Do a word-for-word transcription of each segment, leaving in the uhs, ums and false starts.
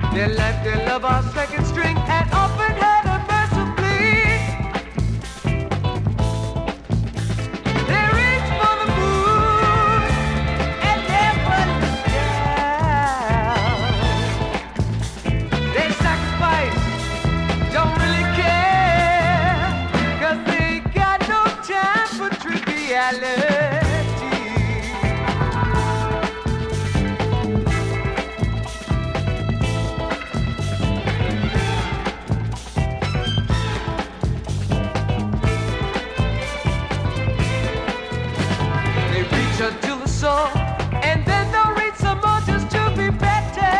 They left their love on second string and often had a mercifully. They reached for the moon and never looked down. They sacrificed, don't really care, 'cause they got no time for triviality. Until the soul, and then they'll read some more just to be better.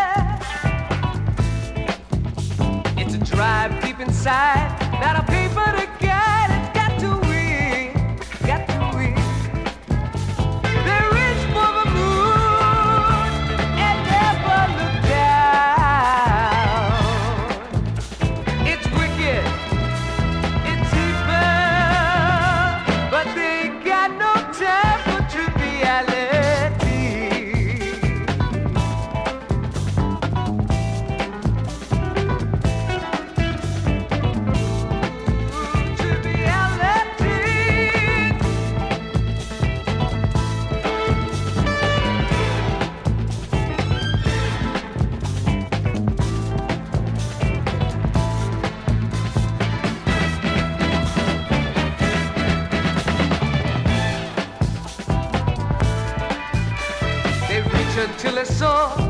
It's a drive deep inside, not a paper to guide. It's got to win, got to win. They reach for the moon and never look down. It's wicked, it's evil, but they got no time for triviality. Until it's so